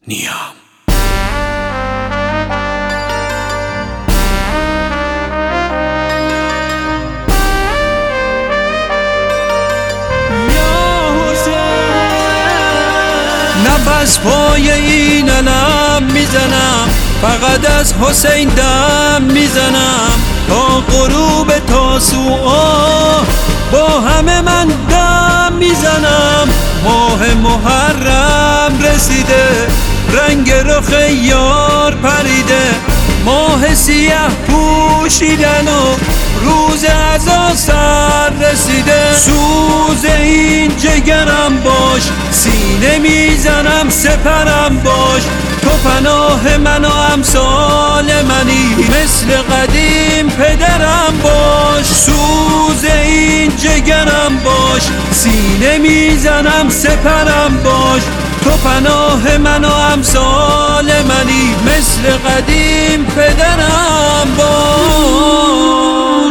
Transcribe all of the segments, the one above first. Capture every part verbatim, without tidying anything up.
نیام. نفس پای این علم میزنم، فقط از حسین دم میزنم، تا غروب تاسوعا با همه من دم میزنم. ماه محرم رسیده، رنگ رخ یار پریده، ماه سیاه پوشیدن و روز عزا سر رسیده. سوز این جگرم باش، سینه میزنم سپرم باش، تو پناه من و امثال منی، مثل قدیم پدرم باش. سوز این جگرم باش، سینه میزنم سپرم باش، تو پناه من و امثال منی، مثل قدیم پدرم باش.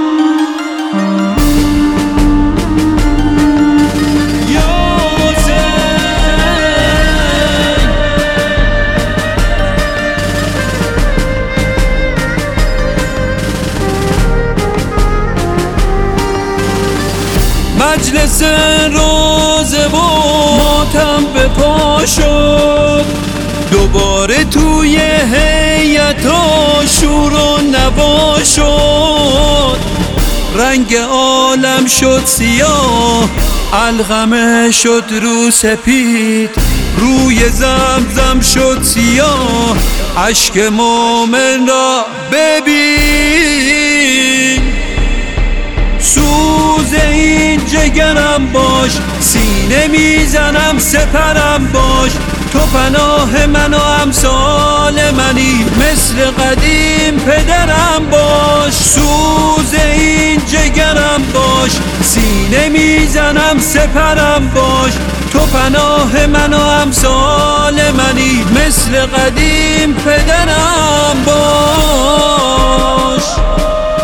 مجلس روزه و ماتم به پا شد، دوباره توی هیئت و شور و نوا شد. رنگ عالم شد سیاه، علقمه شد رو سپید، روی زمزم شد سیاه، اشک مومن را ببین. سوز این جگرم باش، سینه میزنم سپرم باش، تو پناه من و امثال منی، مثل قدیم پدرم باش. سوز این جگرم باش، سینه میزنم سپرم باش، تو پناه من و امثال منی، مثل قدیم پدرم باش.